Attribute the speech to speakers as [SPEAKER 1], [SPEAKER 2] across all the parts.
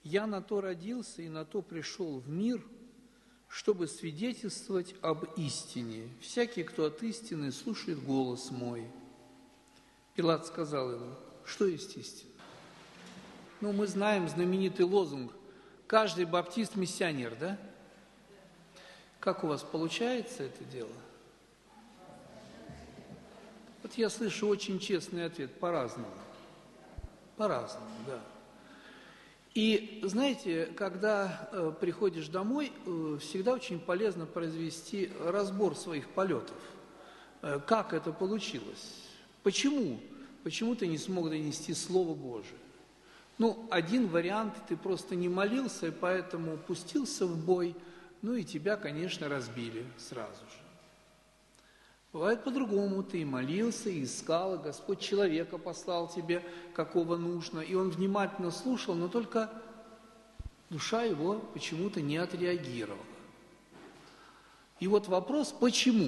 [SPEAKER 1] Я на то родился и на то пришел в мир, чтобы свидетельствовать об истине. Всякий, кто от истины, слушает голос мой». Пилат сказал ему: что есть истина? Мы знаем знаменитый лозунг: каждый баптист миссионер, да? Как у вас получается это дело? Вот я слышу очень честный ответ: по-разному. По-разному, да. И знаете, когда приходишь домой, всегда очень полезно произвести разбор своих полетов. Как это получилось? Почему? Почему ты не смог донести Слово Божие? Один вариант: ты просто не молился, и поэтому пустился в бой, и тебя, конечно, разбили сразу же. Бывает по-другому: ты молился, искал, и Господь человека послал тебе, какого нужно, и он внимательно слушал, но только душа его почему-то не отреагировала. И вот вопрос: почему?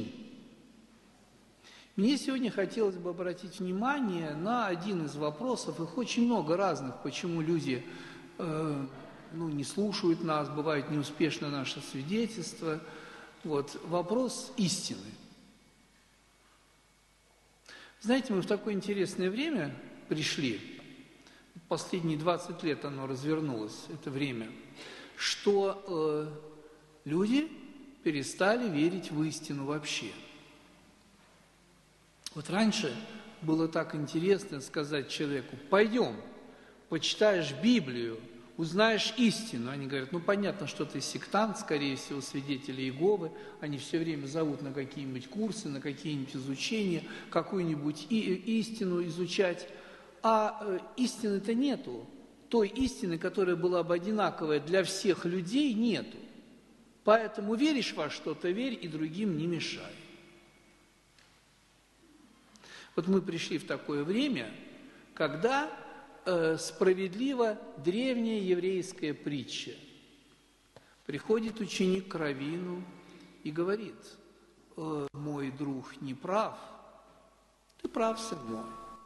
[SPEAKER 1] Мне сегодня хотелось бы обратить внимание на один из вопросов, их очень много разных, почему люди не слушают нас, бывает неуспешно наше свидетельство. Вопрос истины. Знаете, мы в такое интересное время пришли, последние 20 лет оно развернулось, это время, что люди перестали верить в истину вообще. Раньше было так интересно сказать человеку: пойдем, почитаешь Библию, узнаешь истину. Они говорят: понятно, что ты сектант, скорее всего, свидетели Иеговы. Они все время зовут на какие-нибудь курсы, на какие-нибудь изучения, какую-нибудь истину изучать. А истины-то нету. Той истины, которая была бы одинаковая для всех людей, нету. Поэтому веришь во что-то, верь и другим не мешай. Мы пришли в такое время, когда справедлива древняя еврейская притча. Приходит ученик к раввину и говорит: мой друг не прав, ты прав, сын мой.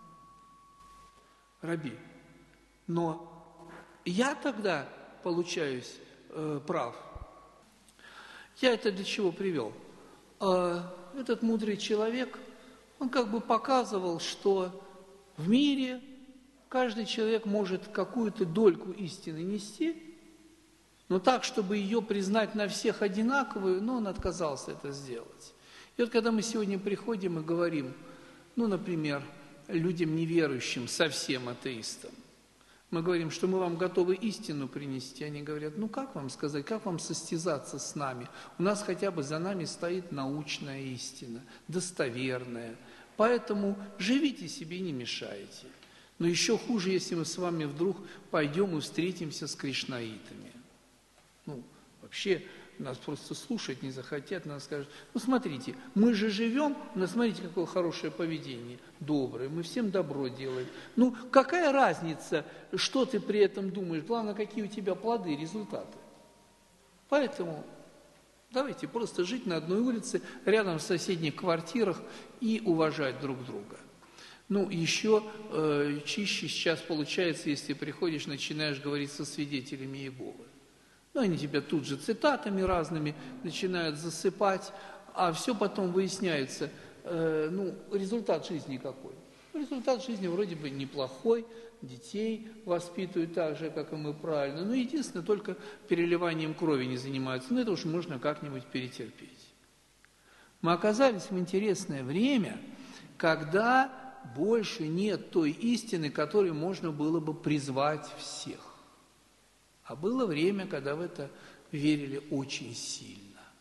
[SPEAKER 1] Раби, но я тогда получаюсь прав. Я это для чего привел? Этот мудрый человек, он показывал, что в мире каждый человек может какую-то дольку истины нести, но так, чтобы ее признать на всех одинаковую, он отказался это сделать. И когда мы сегодня приходим и говорим, например, людям неверующим, совсем атеистам, мы говорим, что мы вам готовы истину принести, они говорят: как вам сказать, как вам состязаться с нами? У нас хотя бы за нами стоит научная истина, достоверная. Поэтому живите себе, не мешайте. Но еще хуже, если мы с вами вдруг пойдем и встретимся с кришнаитами. Вообще нас просто слушать не захотят, нас скажут: смотрите, мы же живем, смотрите, какое хорошее поведение, доброе, мы всем добро делаем. Какая разница, что ты при этом думаешь, главное, какие у тебя плоды, результаты. Поэтому давайте просто жить на одной улице, рядом в соседних квартирах и уважать друг друга. Еще чище сейчас получается, если приходишь, начинаешь говорить со свидетелями Иеговы. Они тебя тут же цитатами разными начинают засыпать, а все потом выясняется, результат жизни какой. Результат жизни вроде бы неплохой, детей воспитывают так же, как и мы, правильно. Единственное, только переливанием крови не занимаются. Это уж можно как-нибудь перетерпеть. Мы оказались в интересное время, когда больше нет той истины, которой можно было бы призвать всех. А было время, когда в это верили очень сильно.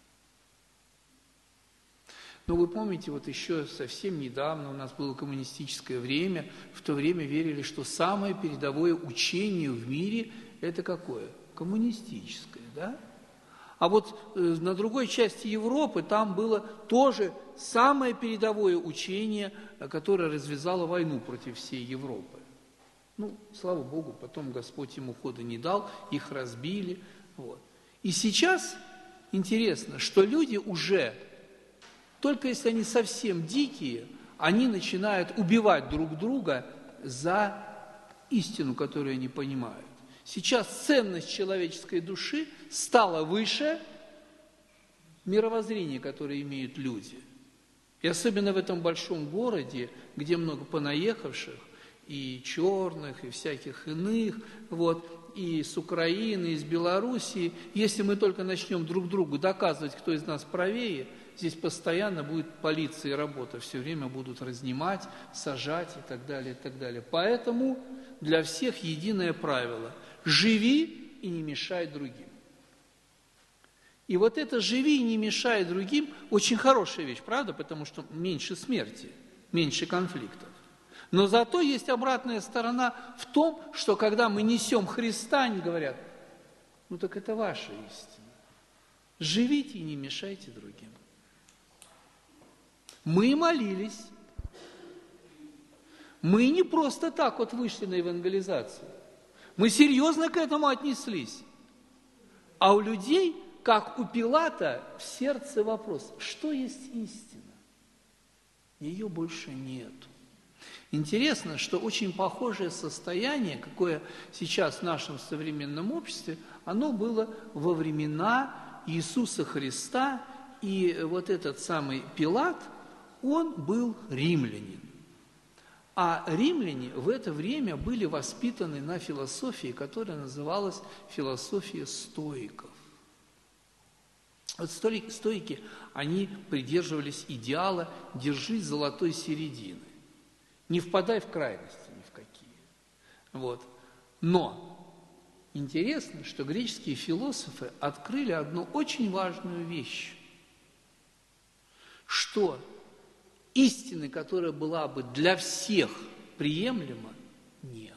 [SPEAKER 1] Вы помните, еще совсем недавно у нас было коммунистическое время, в то время верили, что самое передовое учение в мире – это какое? Коммунистическое, да? А на другой части Европы там было тоже самое передовое учение, которое развязало войну против всей Европы. Слава Богу, потом Господь им ухода не дал, их разбили. И сейчас интересно, что люди уже, только если они совсем дикие, они начинают убивать друг друга за истину, которую они понимают. Сейчас ценность человеческой души стала выше мировоззрения, которое имеют люди. И особенно в этом большом городе, где много понаехавших, и черных, и всяких иных, и с Украины, и с Белоруссии. Если мы только начнем друг другу доказывать, кто из нас правее, здесь постоянно будет полиция и работа, все время будут разнимать, сажать и так далее, и так далее. Поэтому для всех единое правило – живи и не мешай другим. И вот это «живи и не мешай другим» – очень хорошая вещь, правда? Потому что меньше смерти, меньше конфликтов. Но зато есть обратная сторона в том, что когда мы несем Христа, они говорят, ну так это ваша истина. Живите и не мешайте другим. Мы молились. Мы не просто так вот вышли на евангелизацию. Мы серьезно к этому отнеслись. А у людей, как у Пилата, в сердце вопрос, что есть истина? Ее больше нету. Интересно, что очень похожее состояние, какое сейчас в нашем современном обществе, оно было во времена Иисуса Христа, и вот этот самый Пилат, он был римлянин. А римляне в это время были воспитаны на философии, которая называлась философия стоиков. Вот стоики, они придерживались идеала «держись золотой середины». Не впадай в крайности ни в какие. Но интересно, что греческие философы открыли одну очень важную вещь, что истины, которая была бы для всех приемлема, нету.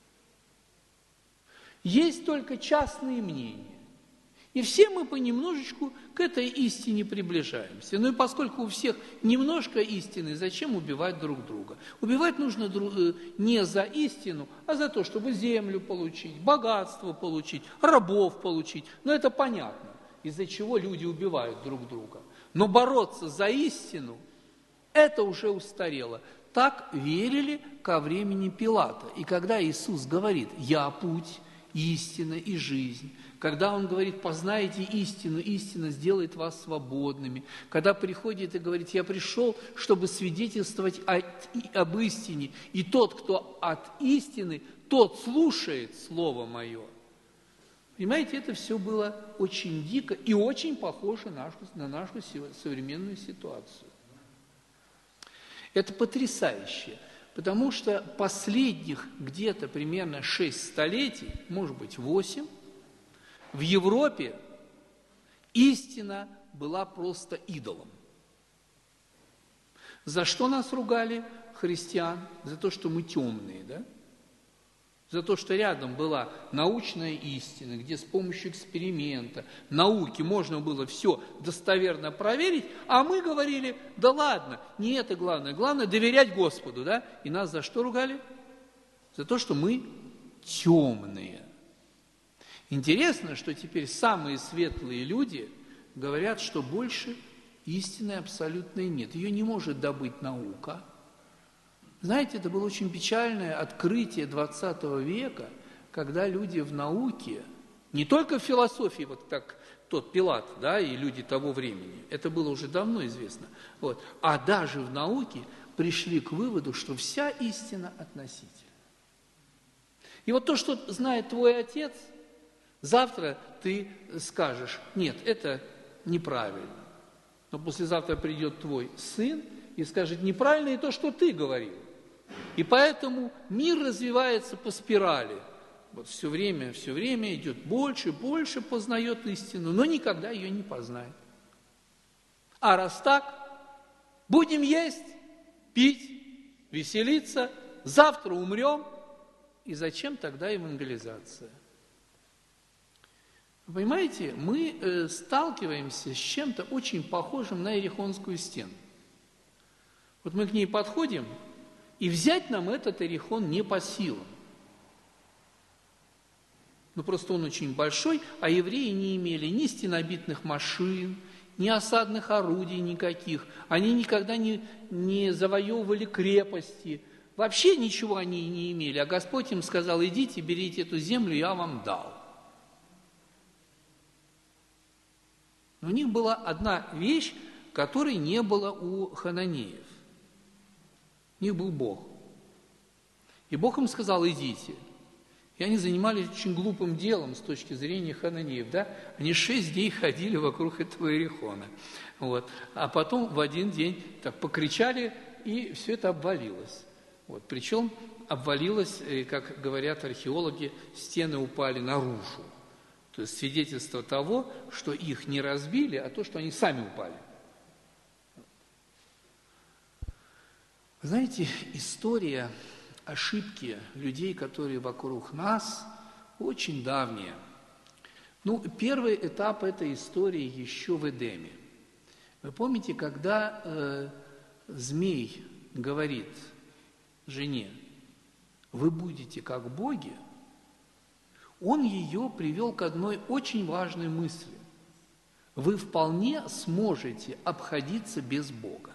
[SPEAKER 1] Есть только частные мнения. И все мы понемножечку к этой истине приближаемся. Ну и поскольку у всех немножко истины, зачем убивать друг друга? Убивать нужно не за истину, а за то, чтобы землю получить, богатство получить, рабов получить. Но это понятно, из-за чего люди убивают друг друга. Но бороться за истину, это уже устарело. Так верили ко времени Пилата. И когда Иисус говорит «Я путь, истина и жизнь», когда Он говорит «Познайте истину, истина сделает вас свободными», когда приходит и говорит «Я пришел, чтобы свидетельствовать об истине, и тот, кто от истины, тот слушает Слово Мое». Понимаете, это все было очень дико и очень похоже на нашу современную ситуацию. Это потрясающе, потому что последних где-то примерно 6 столетий, может быть 8, в Европе истина была просто идолом. За что нас ругали христиан? За то, что мы темные, да? За то, что рядом была научная истина, где с помощью эксперимента, науки можно было все достоверно проверить, а мы говорили, да ладно, не это главное, главное доверять Господу, да? И нас за что ругали? За то, что мы темные. Интересно, что теперь самые светлые люди говорят, что больше истины абсолютной нет. Ее не может добыть наука. Знаете, это было очень печальное открытие 20 века, когда люди в науке, не только в философии, вот как тот Пилат, да, и люди того времени, это было уже давно известно, а даже в науке пришли к выводу, что вся истина относительна. И вот то, что знает твой отец, завтра ты скажешь, нет, это неправильно. Но послезавтра придет твой сын и скажет, неправильно и то, что ты говорил. И поэтому мир развивается по спирали. Все время идет больше, больше познает истину, но никогда ее не познает. А раз так, будем есть, пить, веселиться, завтра умрем, и зачем тогда евангелизация? Вы понимаете, мы сталкиваемся с чем-то очень похожим на Иерихонскую стену. Вот мы к ней подходим, и взять нам этот Иерихон не по силам. Просто он очень большой, а евреи не имели ни стенобитных машин, ни осадных орудий никаких. Они никогда не завоевывали крепости. вообще ничего они не имели, а Господь им сказал: идите, берите эту землю, я вам дал. Но у них была одна вещь, которой не было у хананеев. У них был Бог. И Бог им сказал: идите. И они занимались очень глупым делом с точки зрения хананеев. Да? Они 6 дней ходили вокруг этого Иерихона. Вот. А потом в один день так покричали, и все это обвалилось. Вот. Причем обвалилось, как говорят археологи, стены упали наружу. То есть свидетельство того, что их не разбили, а то, что они сами упали. Вы знаете, история ошибки людей, которые вокруг нас, очень давняя. Первый этап этой истории еще в Эдеме. Вы помните, когда змей говорит жене: вы будете как боги, он ее привел к одной очень важной мысли: вы вполне сможете обходиться без Бога.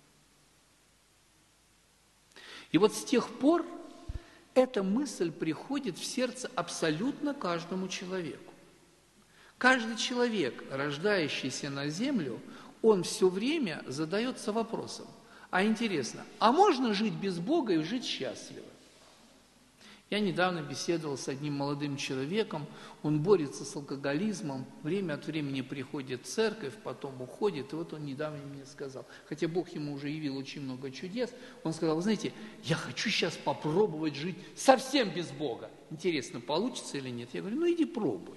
[SPEAKER 1] И вот с тех пор эта мысль приходит в сердце абсолютно каждому человеку. Каждый человек, рождающийся на землю, он все время задается вопросом: а интересно, а можно жить без Бога и жить счастливо? Я недавно беседовал с одним молодым человеком, он борется с алкоголизмом, время от времени приходит в церковь, потом уходит, и вот он недавно мне сказал, хотя Бог ему уже явил очень много чудес, он сказал: вы знаете, я хочу сейчас попробовать жить совсем без Бога. Интересно, получится или нет? Я говорю: иди пробуй.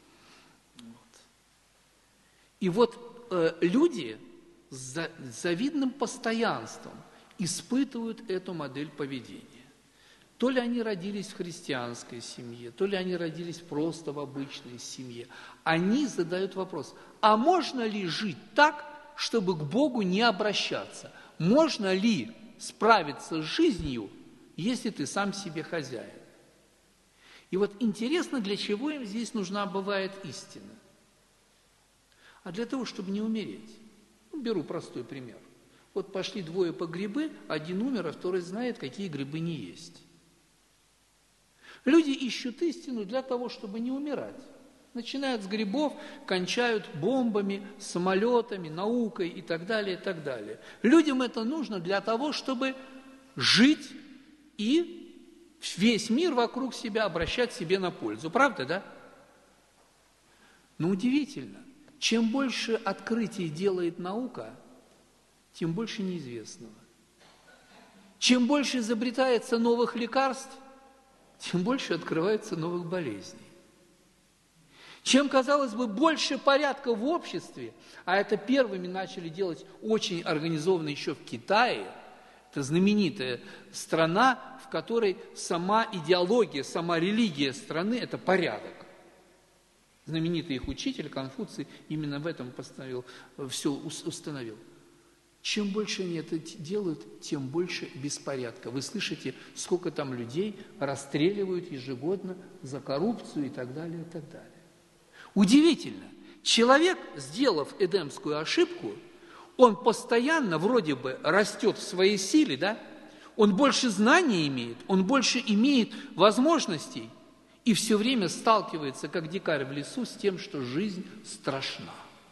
[SPEAKER 1] И вот люди с завидным постоянством испытывают эту модель поведения. То ли они родились в христианской семье, то ли они родились просто в обычной семье. Они задают вопрос: а можно ли жить так, чтобы к Богу не обращаться? Можно ли справиться с жизнью, если ты сам себе хозяин? И вот интересно, для чего им здесь нужна бывает истина? А для того, чтобы не умереть. Беру простой пример. Вот пошли двое по грибы, один умер, а второй знает, какие грибы не есть. Люди ищут истину для того, чтобы не умирать. Начинают с грибов, кончают бомбами, самолетами, наукой и так далее, и так далее. Людям это нужно для того, чтобы жить и весь мир вокруг себя обращать себе на пользу. Правда, да? Но удивительно, чем больше открытий делает наука, тем больше неизвестного. Чем больше изобретается новых лекарств, тем больше открывается новых болезней. Чем, казалось бы, больше порядка в обществе, а это первыми начали делать очень организованно еще в Китае, это знаменитая страна, в которой сама идеология, сама религия страны – это порядок. Знаменитый их учитель Конфуций именно в этом все установил. Чем больше они это делают, тем больше беспорядка. Вы слышите, сколько там людей расстреливают ежегодно за коррупцию и так далее, и так далее. Удивительно. Человек, сделав эдемскую ошибку, он постоянно вроде бы растет в своей силе, да? Он больше знаний имеет, он больше имеет возможностей и все время сталкивается, как дикарь в лесу, с тем, что жизнь страшна.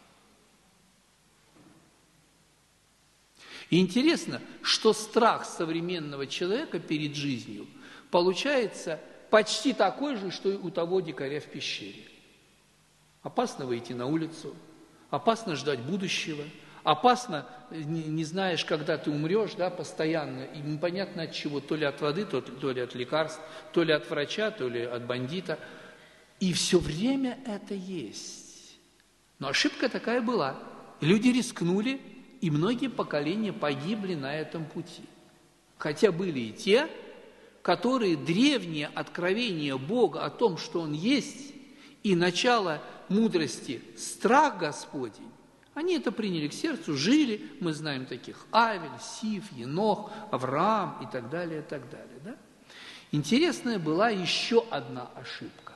[SPEAKER 1] И интересно, что страх современного человека перед жизнью получается почти такой же, что и у того дикаря в пещере. Опасно выйти на улицу, опасно ждать будущего, опасно, не знаешь, когда ты умрешь, да, постоянно, и непонятно от чего, то ли от воды, то ли от лекарств, то ли от врача, то ли от бандита. И все время это есть. Но ошибка такая была. Люди рискнули, и многие поколения погибли на этом пути. Хотя были и те, которые древние откровения Бога о том, что Он есть, и начало мудрости, страх Господень, они это приняли к сердцу, жили, мы знаем таких: Авель, Сиф, Енох, Авраам и так далее, и так далее. Да? Интересная была еще одна ошибка.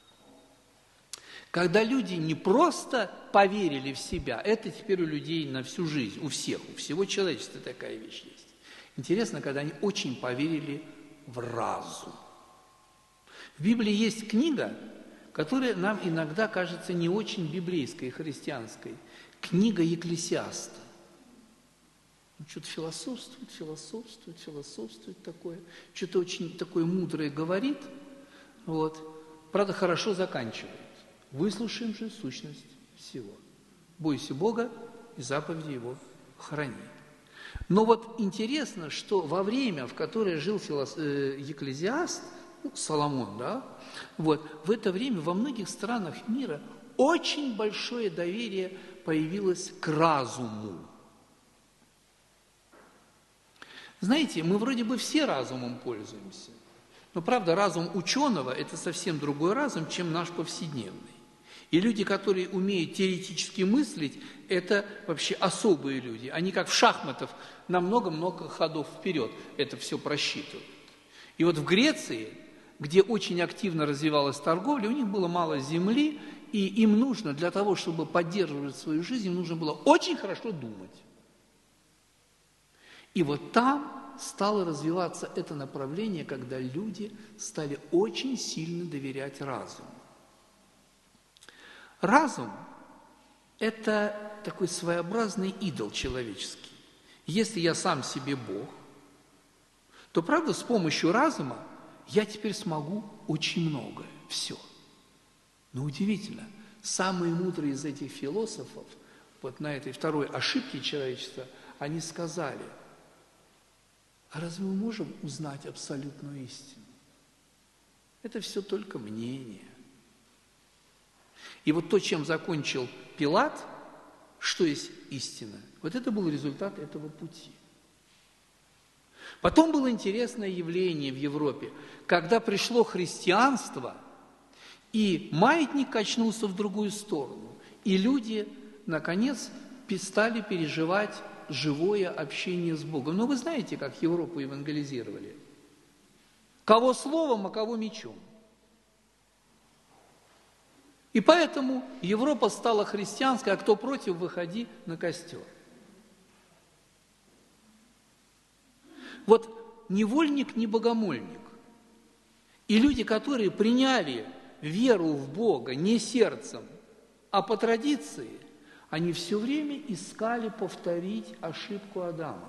[SPEAKER 1] Когда люди не просто поверили в себя, это теперь у людей на всю жизнь, у всех, у всего человечества такая вещь есть. Интересно, когда они очень поверили в разум. В Библии есть книга, которая нам иногда кажется не очень библейской и христианской. Книга Екклесиаста. Он что-то философствует такое, что-то очень такое мудрое говорит, вот. Правда, хорошо заканчивает. Выслушаем же сущность всего. Бойся Бога и заповеди Его храни. Но вот интересно, что во время, в которое жил Екклесиаст, Соломон, да, вот, в это время во многих странах мира очень большое доверие появилось к разуму. Знаете, мы вроде бы все разумом пользуемся, но правда разум ученого – это совсем другой разум, чем наш повседневный. И люди, которые умеют теоретически мыслить, это вообще особые люди. Они как в шахматах на много-много ходов вперед это все просчитывают. И вот в Греции, где очень активно развивалась торговля, у них было мало земли, и им нужно для того, чтобы поддерживать свою жизнь, им нужно было очень хорошо думать. И вот там стало развиваться это направление, когда люди стали очень сильно доверять разуму. Разум – это такой своеобразный идол человеческий. Если я сам себе Бог, то, правда, с помощью разума я теперь смогу очень многое, все. Но удивительно, самые мудрые из этих философов, вот на этой второй ошибке человечества, они сказали: а разве мы можем узнать абсолютную истину? Это все только мнение. И вот то, чем закончил Пилат, что есть истина, вот это был результат этого пути. Потом было интересное явление в Европе, когда пришло христианство, и маятник качнулся в другую сторону, и люди, наконец, стали переживать живое общение с Богом. Но вы знаете, как Европу евангелизировали? Кого словом, а кого мечом. И поэтому Европа стала христианской, а кто против, выходи на костер. Вот невольник, не богомольник. И люди, которые приняли веру в Бога не сердцем, а по традиции, они все время искали повторить ошибку Адама.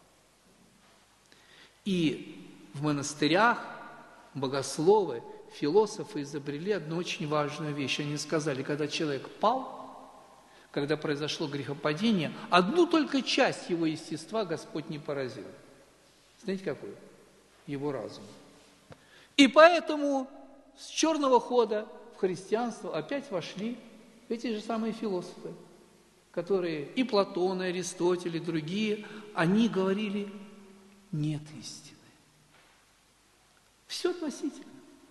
[SPEAKER 1] И в монастырях богословы, философы изобрели одну очень важную вещь. Они сказали, когда человек пал, когда произошло грехопадение, одну только часть его естества Господь не поразил. Знаете, какую? Его разум. И поэтому с черного хода в христианство опять вошли эти же самые философы, которые и Платон, и Аристотель, и другие, они говорили: нет истины. Все относительно.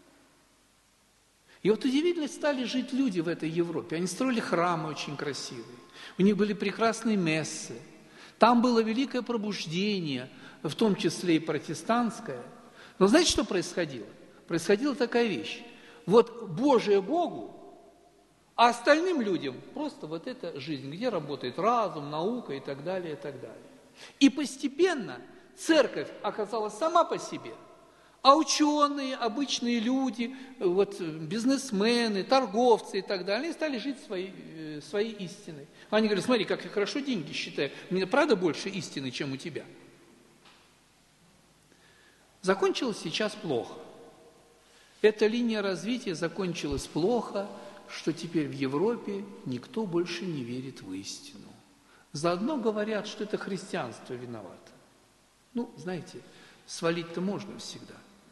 [SPEAKER 1] И вот удивительно стали жить люди в этой Европе. Они строили храмы очень красивые, у них были прекрасные мессы, там было великое пробуждение, в том числе и протестантское. Но знаете, что происходило? Происходила такая вещь. Вот Божие Богу, а остальным людям просто вот эта жизнь, где работает разум, наука и так далее, и так далее. И постепенно церковь оказалась сама по себе, а ученые, обычные люди, вот, бизнесмены, торговцы и так далее, они стали жить своей истиной. Они говорят: смотри, как я хорошо деньги считаю, у меня правда больше истины, чем у тебя. Закончилось сейчас плохо. Эта линия развития закончилась плохо, что теперь в Европе никто больше не верит в истину. Заодно говорят, что это христианство виновато. Ну, знаете, свалить-то можно всегда.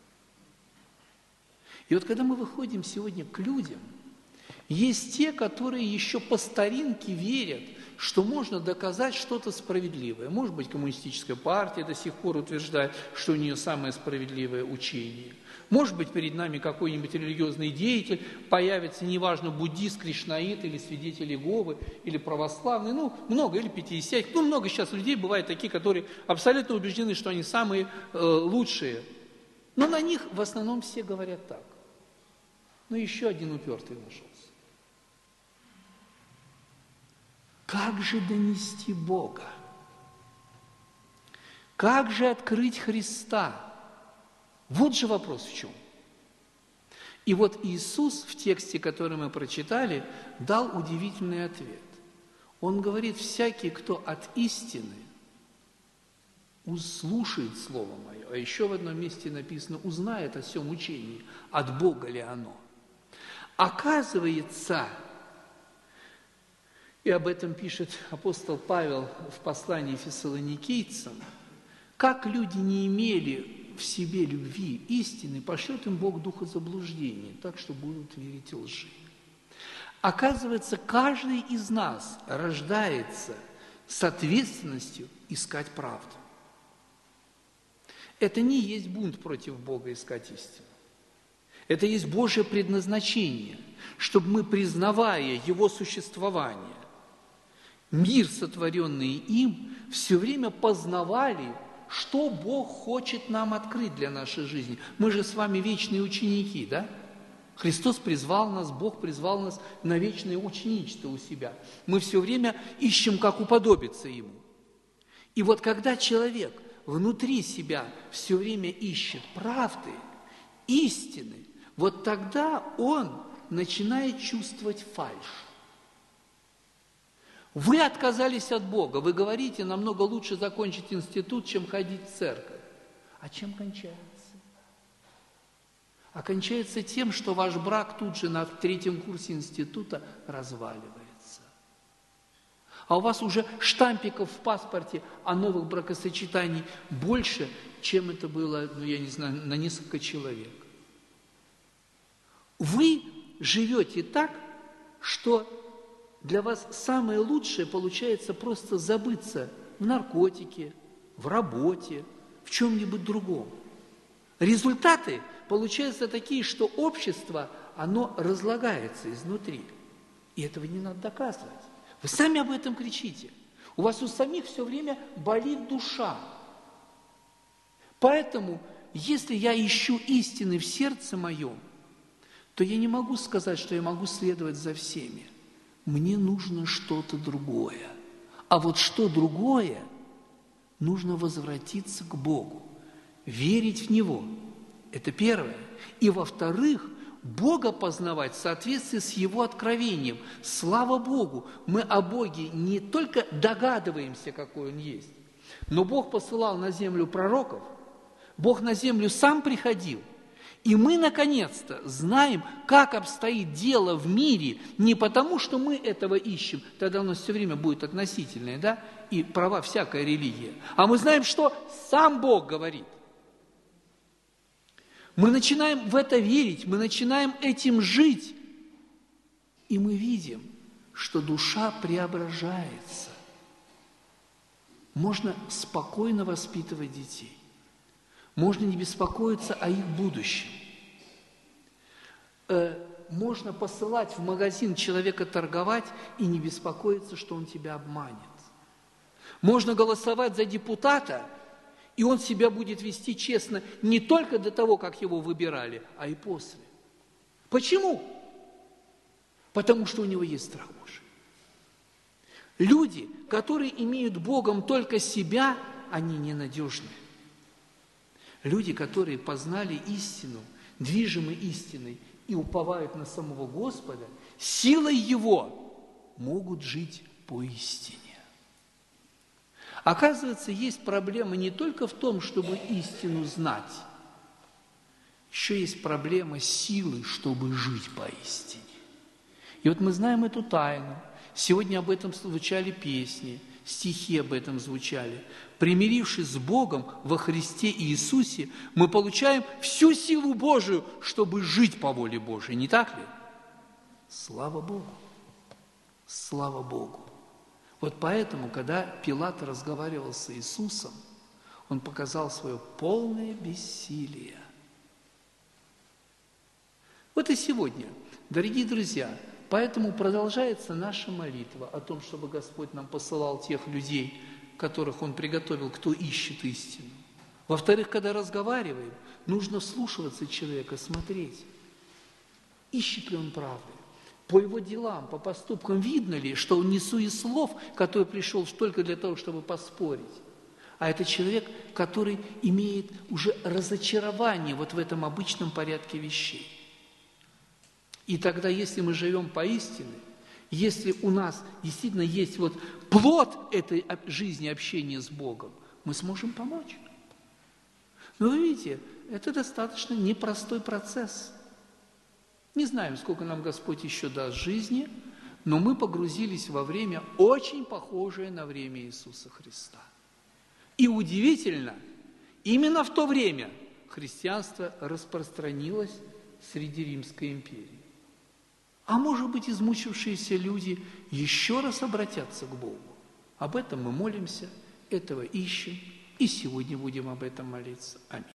[SPEAKER 1] И вот когда мы выходим сегодня к людям, есть те, которые еще по старинке верят, что можно доказать что-то справедливое. Может быть, коммунистическая партия до сих пор утверждает, что у нее самое справедливое учение. Может быть, перед нами какой-нибудь религиозный деятель появится, неважно, буддист, кришнаит, или свидетель Иеговы, или православный, ну, много, или пятидесятник. Ну, много сейчас людей бывает такие, которые абсолютно убеждены, что они самые лучшие. Но на них в основном все говорят так. Но еще один упертый нашелся. Как же донести Бога? Как же открыть Христа? Вот же вопрос в чем. И вот Иисус в тексте, который мы прочитали, дал удивительный ответ. Он говорит: всякий, кто от истины, услушает Слово Мое. А еще в одном месте написано: узнает о всем учении, от Бога ли оно. Оказывается, и об этом пишет апостол Павел в послании фессалоникийцам, как люди не имели в себе любви истины, пошлет им Бог духа заблуждения, так что будут верить лжи. Оказывается, каждый из нас рождается с ответственностью искать правду. Это не есть бунт против Бога искать истину. Это есть Божье предназначение, чтобы мы, признавая Его существование, мир, сотворенный им, все время познавали, что Бог хочет нам открыть для нашей жизни. Мы же с вами вечные ученики, да? Христос призвал нас, Бог призвал нас на вечное ученичество у себя. Мы все время ищем, как уподобиться Ему. И вот когда человек внутри себя все время ищет правды, истины, вот тогда он начинает чувствовать фальшь. Вы отказались от Бога, вы говорите: намного лучше закончить институт, чем ходить в церковь. А чем кончается? А кончается тем, что ваш брак тут же на 3-м курсе института разваливается. А у вас уже штампиков в паспорте о новых бракосочетаний больше, чем это было, я не знаю, на несколько человек. Вы живете так, что для вас самое лучшее получается просто забыться в наркотике, в работе, в чем-нибудь другом. Результаты получаются такие, что общество, оно разлагается изнутри. И этого не надо доказывать. Вы сами об этом кричите. У вас у самих все время болит душа. Поэтому, если я ищу истины в сердце моем, то я не могу сказать, что я могу следовать за всеми. Мне нужно что-то другое. А вот что другое? Нужно возвратиться к Богу, верить в Него. Это первое. И во-вторых, Бога познавать в соответствии с Его откровением. Слава Богу, мы о Боге не только догадываемся, какой Он есть, но Бог посылал на землю пророков, Бог на землю сам приходил. И мы, наконец-то, знаем, как обстоит дело в мире, не потому, что мы этого ищем, тогда у нас все время будет относительное, да, и права всякая религия, а мы знаем, что сам Бог говорит. Мы начинаем в это верить, мы начинаем этим жить, и мы видим, что душа преображается. Можно спокойно воспитывать детей. Можно не беспокоиться о их будущем. Можно посылать в магазин человека торговать и не беспокоиться, что он тебя обманет. Можно голосовать за депутата, и он себя будет вести честно не только до того, как его выбирали, а и после. Почему? Потому что у него есть страх Божий. Люди, которые имеют Богом только себя, они ненадежны. Люди, которые познали истину, движимы истиной и уповают на самого Господа, силой Его могут жить по истине. Оказывается, есть проблема не только в том, чтобы истину знать, еще есть проблема силы, чтобы жить по истине. И вот мы знаем эту тайну. Сегодня об этом звучали песни, стихи об этом звучали. Примирившись с Богом во Христе Иисусе, мы получаем всю силу Божию, чтобы жить по воле Божией. Не так ли? Слава Богу! Слава Богу! Вот поэтому, когда Пилат разговаривал с Иисусом, он показал свое полное бессилие. Вот и сегодня, дорогие друзья, поэтому продолжается наша молитва о том, чтобы Господь нам посылал тех людей, которых Он приготовил, кто ищет истину. Во-вторых, когда разговариваем, нужно вслушиваться человека, смотреть, ищет ли он правды. По его делам, по поступкам видно ли, что он не суеслов, который пришел только для того, чтобы поспорить, а это человек, который имеет уже разочарование вот в этом обычном порядке вещей. И тогда, если мы живем поистине, если у нас действительно есть вот плод этой жизни общения с Богом, мы сможем помочь. Но вы видите, это достаточно непростой процесс. Не знаем, сколько нам Господь еще даст жизни, но мы погрузились во время, очень похожее на время Иисуса Христа. И удивительно, именно в то время христианство распространилось среди Римской империи. А может быть, измучившиеся люди еще раз обратятся к Богу. Об этом мы молимся, этого ищем, и сегодня будем об этом молиться. Аминь.